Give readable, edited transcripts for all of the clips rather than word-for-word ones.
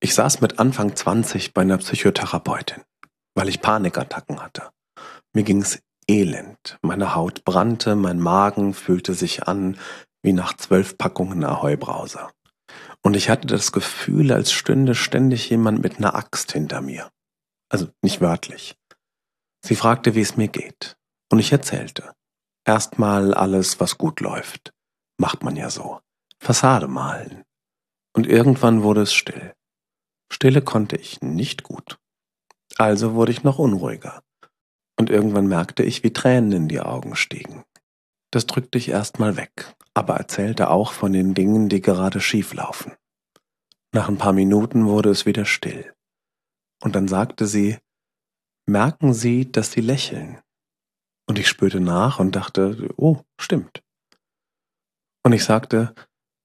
Ich saß mit Anfang 20 bei einer Psychotherapeutin, weil ich Panikattacken hatte. Mir ging's elend. Meine Haut brannte, mein Magen fühlte sich an wie nach 12 Packungen Ahoi-Brause. Und ich hatte das Gefühl, als stünde ständig jemand mit einer Axt hinter mir. Also nicht wörtlich. Sie fragte, wie es mir geht. Und ich erzählte. Erstmal alles, was gut läuft. Macht man ja so. Fassade malen. Und irgendwann wurde es still. Stille konnte ich nicht gut. Also wurde ich noch unruhiger. Und irgendwann merkte ich, wie Tränen in die Augen stiegen. Das drückte ich erstmal weg, aber erzählte auch von den Dingen, die gerade schief laufen. Nach ein paar Minuten wurde es wieder still. Und dann sagte sie, merken Sie, dass Sie lächeln? Und ich spürte nach und dachte, oh, stimmt. Und ich sagte,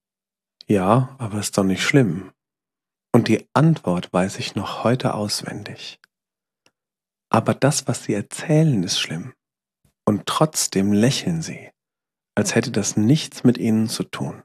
ja, aber ist doch nicht schlimm. Und die Antwort weiß ich noch heute auswendig. Aber das, was Sie erzählen, ist schlimm. Und trotzdem lächeln Sie, als hätte das nichts mit Ihnen zu tun.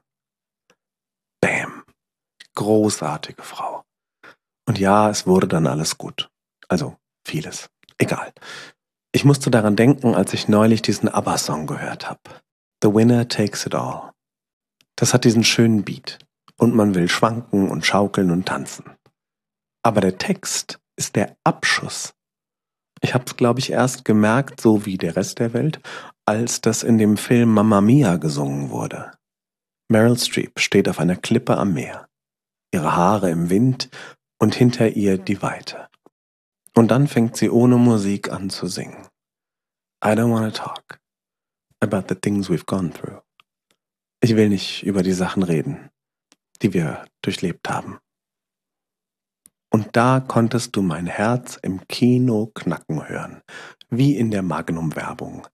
Bäm. Großartige Frau. Und ja, es wurde dann alles gut. Also vieles. Egal. Ich musste daran denken, als ich neulich diesen ABBA-Song gehört habe. The Winner Takes It All. Das hat diesen schönen Beat. Und man will schwanken und schaukeln und tanzen. Aber der Text ist der Abschuss. Ich habe es, glaube ich, erst gemerkt, so wie der Rest der Welt, als das in dem Film Mamma Mia gesungen wurde. Meryl Streep steht auf einer Klippe am Meer. Ihre Haare im Wind und hinter ihr die Weite. Und dann fängt sie ohne Musik an zu singen. I don't wanna talk about the things we've gone through. Ich will nicht über die Sachen reden, die wir durchlebt haben. Und da konntest du mein Herz im Kino knacken hören, wie in der Magnum-Werbung.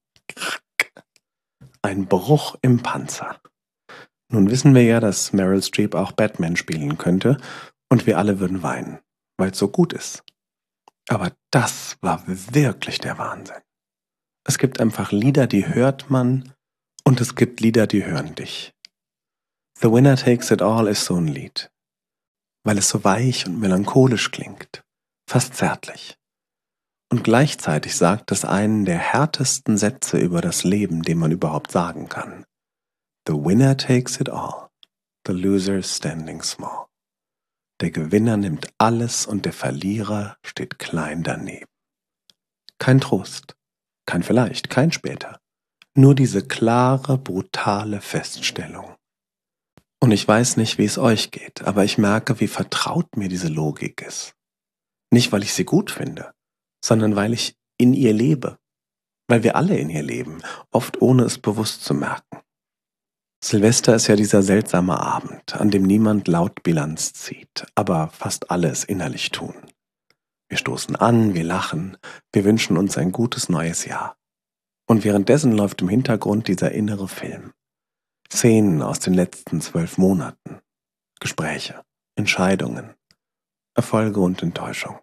Ein Bruch im Panzer. Nun wissen wir ja, dass Meryl Streep auch Batman spielen könnte und wir alle würden weinen, weil es so gut ist. Aber das war wirklich der Wahnsinn. Es gibt einfach Lieder, die hört man und es gibt Lieder, die hören dich. The Winner Takes It All ist so ein Lied, weil es so weich und melancholisch klingt, fast zärtlich. Und gleichzeitig sagt es einen der härtesten Sätze über das Leben, den man überhaupt sagen kann. The winner takes it all, the loser standing small. Der Gewinner nimmt alles und der Verlierer steht klein daneben. Kein Trost, kein vielleicht, kein später. Nur diese klare, brutale Feststellung. Und ich weiß nicht, wie es euch geht, aber ich merke, wie vertraut mir diese Logik ist. Nicht, weil ich sie gut finde, sondern weil ich in ihr lebe. Weil wir alle in ihr leben, oft ohne es bewusst zu merken. Silvester ist ja dieser seltsame Abend, an dem niemand laut Bilanz zieht, aber fast alle es innerlich tun. Wir stoßen an, wir lachen, wir wünschen uns ein gutes neues Jahr. Und währenddessen läuft im Hintergrund dieser innere Film. Szenen aus den letzten 12 Monaten. Gespräche, Entscheidungen, Erfolge und Enttäuschung.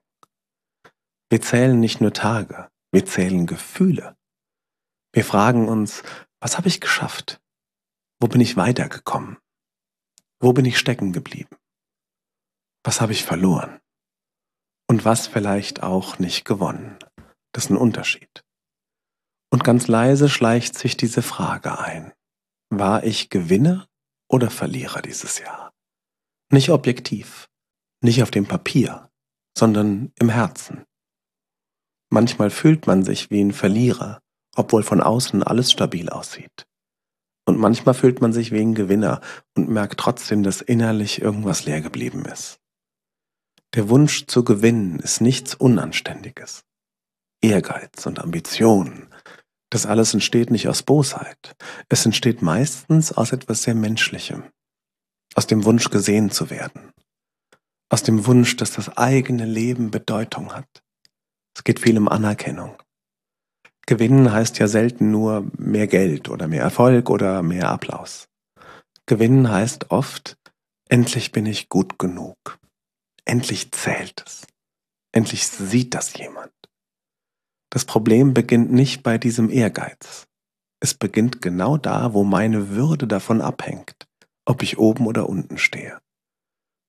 Wir zählen nicht nur Tage, wir zählen Gefühle. Wir fragen uns, was habe ich geschafft? Wo bin ich weitergekommen? Wo bin ich stecken geblieben? Was habe ich verloren? Und was vielleicht auch nicht gewonnen? Das ist ein Unterschied. Und ganz leise schleicht sich diese Frage ein. War ich Gewinner oder Verlierer dieses Jahr? Nicht objektiv, nicht auf dem Papier, sondern im Herzen. Manchmal fühlt man sich wie ein Verlierer, obwohl von außen alles stabil aussieht. Und manchmal fühlt man sich wie ein Gewinner und merkt trotzdem, dass innerlich irgendwas leer geblieben ist. Der Wunsch zu gewinnen ist nichts Unanständiges. Ehrgeiz und Ambition, das alles entsteht nicht aus Bosheit. Es entsteht meistens aus etwas sehr Menschlichem. Aus dem Wunsch gesehen zu werden. Aus dem Wunsch, dass das eigene Leben Bedeutung hat. Es geht viel um Anerkennung. Gewinnen heißt ja selten nur mehr Geld oder mehr Erfolg oder mehr Applaus. Gewinnen heißt oft, endlich bin ich gut genug. Endlich zählt es. Endlich sieht das jemand. Das Problem beginnt nicht bei diesem Ehrgeiz. Es beginnt genau da, wo meine Würde davon abhängt, ob ich oben oder unten stehe.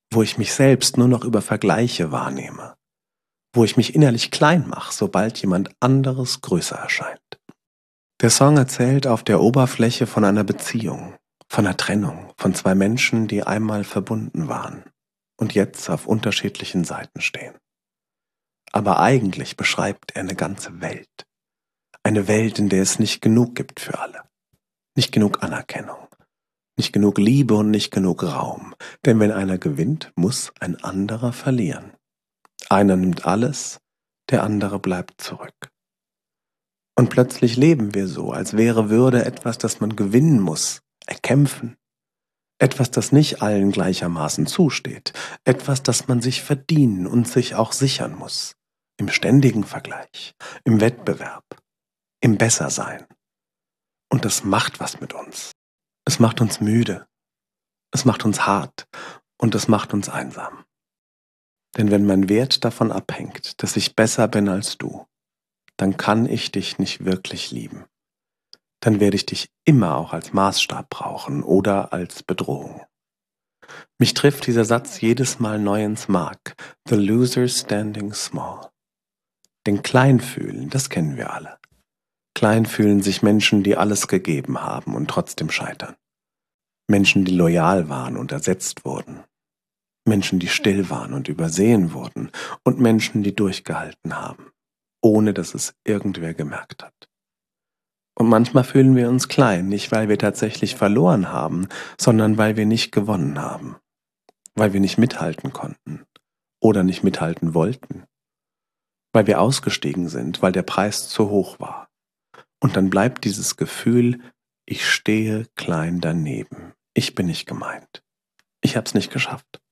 wo ich mich selbst nur noch über Vergleiche wahrnehme, wo ich mich innerlich klein mache, sobald jemand anderes größer erscheint. Der Song erzählt auf der Oberfläche von einer Beziehung, von einer Trennung, von zwei Menschen, die einmal verbunden waren und jetzt auf unterschiedlichen Seiten stehen. Aber eigentlich beschreibt er eine ganze Welt. Eine Welt, in der es nicht genug gibt für alle. Nicht genug Anerkennung. Nicht genug Liebe und nicht genug Raum. Denn wenn einer gewinnt, muss ein anderer verlieren. Einer nimmt alles, der andere bleibt zurück. Und plötzlich leben wir so, als wäre Würde etwas, das man gewinnen muss, erkämpfen. Etwas, das nicht allen gleichermaßen zusteht. Etwas, das man sich verdienen und sich auch sichern muss. Im ständigen Vergleich, im Wettbewerb, im Bessersein. Und das macht was mit uns. Es macht uns müde. Es macht uns hart. Und es macht uns einsam. Denn wenn mein Wert davon abhängt, dass ich besser bin als du, dann kann ich dich nicht wirklich lieben. Dann werde ich dich immer auch als Maßstab brauchen oder als Bedrohung. Mich trifft dieser Satz jedes Mal neu ins Mark. The loser standing small. Denn Kleinfühlen, das kennen wir alle. Klein fühlen sich Menschen, die alles gegeben haben und trotzdem scheitern. Menschen, die loyal waren und ersetzt wurden. Menschen, die still waren und übersehen wurden. Und Menschen, die durchgehalten haben, ohne dass es irgendwer gemerkt hat. Und manchmal fühlen wir uns klein, nicht weil wir tatsächlich verloren haben, sondern weil wir nicht gewonnen haben. Weil wir nicht mithalten konnten oder nicht mithalten wollten. Weil wir ausgestiegen sind, weil der Preis zu hoch war. Und dann bleibt dieses Gefühl, ich stehe klein daneben. Ich bin nicht gemeint. Ich hab's nicht geschafft.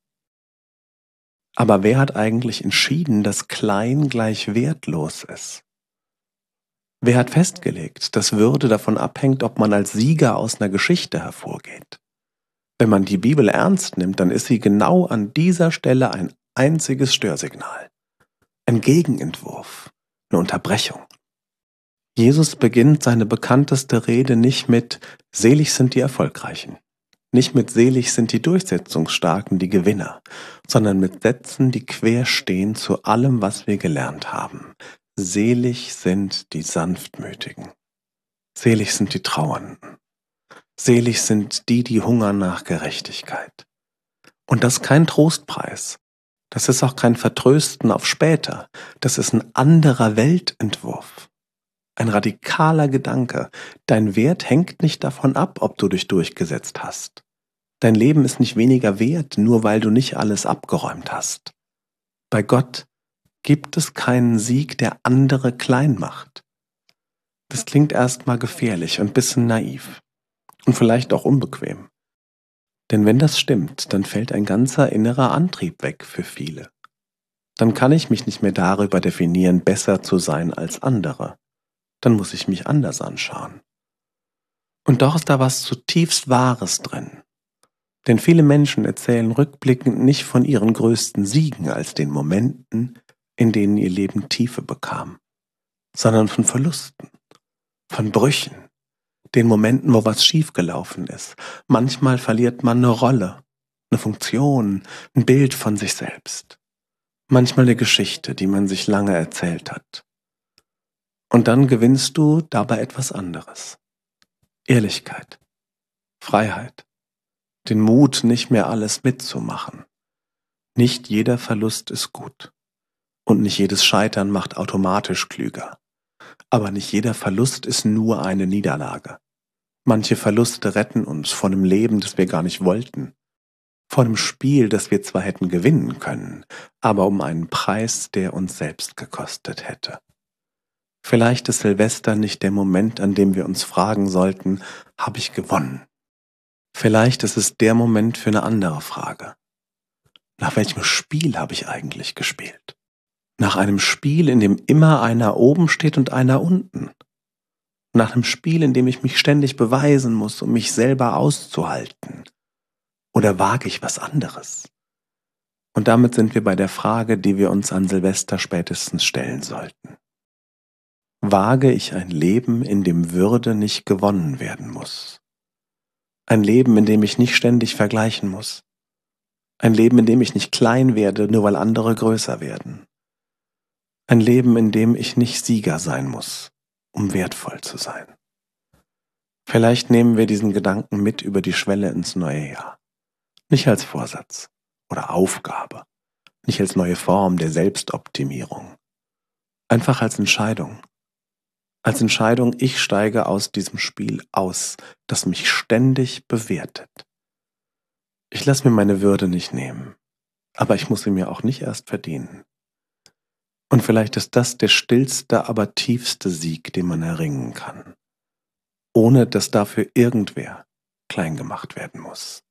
Aber wer hat eigentlich entschieden, dass klein gleich wertlos ist? Wer hat festgelegt, dass Würde davon abhängt, ob man als Sieger aus einer Geschichte hervorgeht? Wenn man die Bibel ernst nimmt, dann ist sie genau an dieser Stelle ein einziges Störsignal. Ein Gegenentwurf, eine Unterbrechung. Jesus beginnt seine bekannteste Rede nicht mit „Selig sind die Erfolgreichen", nicht mit „Selig sind die Durchsetzungsstarken, die Gewinner", sondern mit Sätzen, die quer stehen zu allem, was wir gelernt haben. Selig sind die Sanftmütigen. Selig sind die Trauernden. Selig sind die, die hungern nach Gerechtigkeit. Und das ist kein Trostpreis. Das ist auch kein Vertrösten auf später. Das ist ein anderer Weltentwurf. Ein radikaler Gedanke. Dein Wert hängt nicht davon ab, ob du dich durchgesetzt hast. Dein Leben ist nicht weniger wert, nur weil du nicht alles abgeräumt hast. Bei Gott gibt es keinen Sieg, der andere klein macht. Das klingt erstmal gefährlich und ein bisschen naiv. Und vielleicht auch unbequem. Denn wenn das stimmt, dann fällt ein ganzer innerer Antrieb weg für viele. Dann kann ich mich nicht mehr darüber definieren, besser zu sein als andere. Dann muss ich mich anders anschauen. Und doch ist da was zutiefst Wahres drin. Denn viele Menschen erzählen rückblickend nicht von ihren größten Siegen als den Momenten, in denen ihr Leben Tiefe bekam, sondern von Verlusten, von Brüchen, den Momenten, wo was schiefgelaufen ist. Manchmal verliert man eine Rolle, eine Funktion, ein Bild von sich selbst. Manchmal eine Geschichte, die man sich lange erzählt hat. Und dann gewinnst du dabei etwas anderes. Ehrlichkeit, Freiheit, den Mut, nicht mehr alles mitzumachen. Nicht jeder Verlust ist gut. Und nicht jedes Scheitern macht automatisch klüger. Aber nicht jeder Verlust ist nur eine Niederlage. Manche Verluste retten uns vor einem Leben, das wir gar nicht wollten. Vor einem Spiel, das wir zwar hätten gewinnen können, aber um einen Preis, der uns selbst gekostet hätte. Vielleicht ist Silvester nicht der Moment, an dem wir uns fragen sollten, habe ich gewonnen? Vielleicht ist es der Moment für eine andere Frage. Nach welchem Spiel habe ich eigentlich gespielt? Nach einem Spiel, in dem immer einer oben steht und einer unten. Nach einem Spiel, in dem ich mich ständig beweisen muss, um mich selber auszuhalten. Oder wage ich was anderes? Und damit sind wir bei der Frage, die wir uns an Silvester spätestens stellen sollten. Wage ich ein Leben, in dem Würde nicht gewonnen werden muss? Ein Leben, in dem ich nicht ständig vergleichen muss? Ein Leben, in dem ich nicht klein werde, nur weil andere größer werden. Ein Leben, in dem ich nicht Sieger sein muss, um wertvoll zu sein. Vielleicht nehmen wir diesen Gedanken mit über die Schwelle ins neue Jahr. Nicht als Vorsatz oder Aufgabe, nicht als neue Form der Selbstoptimierung. Einfach als Entscheidung. Als Entscheidung, ich steige aus diesem Spiel aus, das mich ständig bewertet. Ich lasse mir meine Würde nicht nehmen, aber ich muss sie mir auch nicht erst verdienen. Und vielleicht ist das der stillste, aber tiefste Sieg, den man erringen kann, ohne dass dafür irgendwer klein gemacht werden muss.